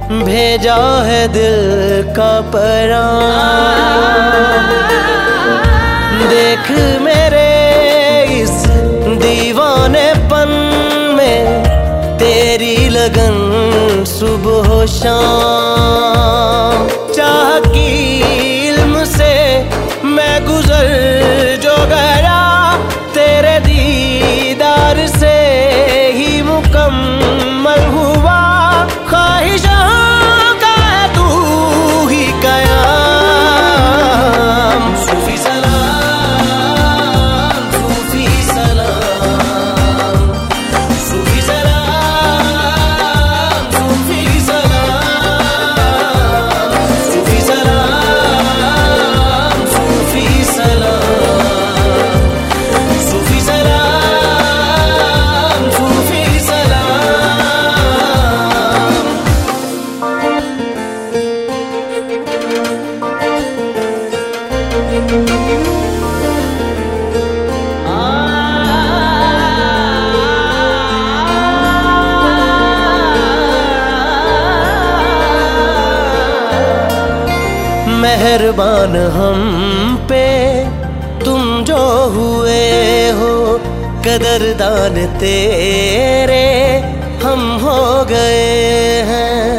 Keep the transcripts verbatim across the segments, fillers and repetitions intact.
भेजा है दिल का पैगाम। देख मेरे इस दीवानेपन में तेरी लगन सुबह शाम। चाह की इल्म से मैं गुजर जो गया, तेरे दीदार से ही मुकम्मल हुआ। ख्वाहिशों का है तू ही कयाम। सूफी सलाम, सूफी सलाम, सूफी सलाम, सूफी सलाम, सूफी सलाम, सूफी सलाम, सूफी सलाम, सूफी सलाम। मेहरबान हम पे तुम जो हुए हो, कदरदान तेरे हम हो गए हैं।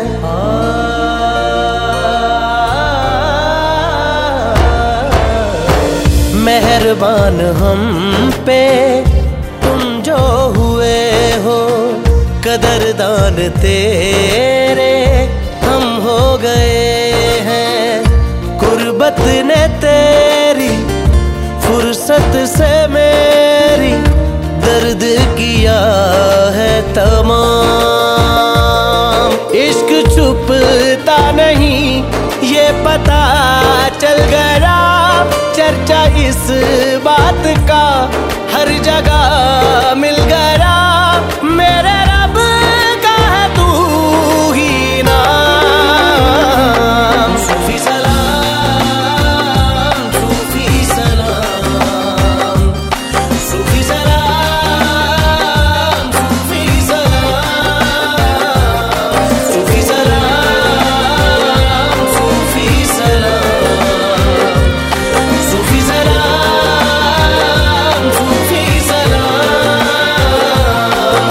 मेहरबान हम पे तुम जो हुए हो, कदरदान तेरे हम हो गए हैं। गुर्बत ने तेरी फुर्सत से मेरी दर्द किया है तमाम। इश्क छुपता नहीं ये पता चल गया, चर्चा इस बात का हर जगह मिल गया। मेरे रब का है तू ही नाम। सूफी सलाम, सूफी सलाम, सूफी सलाम, सूफी सलाम, सूफी सलाम, सूफी सलाम, सूफी सलाम, सूफी सलाम।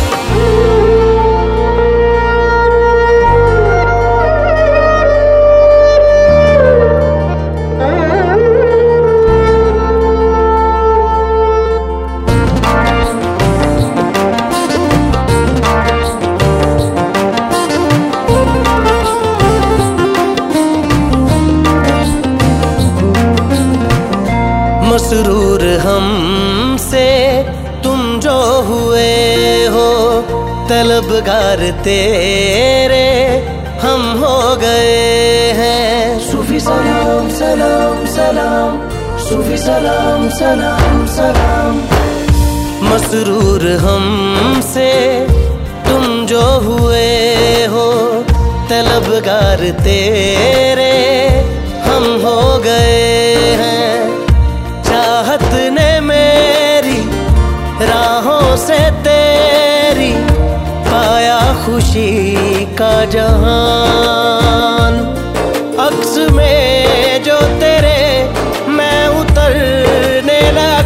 मसरूर हमसे तुम जो हुए हो, तलबगार तेरे हम हो गए हैं। सूफी सलाम, सलाम, सलाम, सूफी सलाम, सलाम, सलाम। मसरूर हमसे तुम जो हुए हो, तलबगार तेरे हम हो गए हैं। चाहत ने मेरी राहों से तेरी पाया खुशी का जहान। अक्स में जो तेरे मैं उतरने लगा,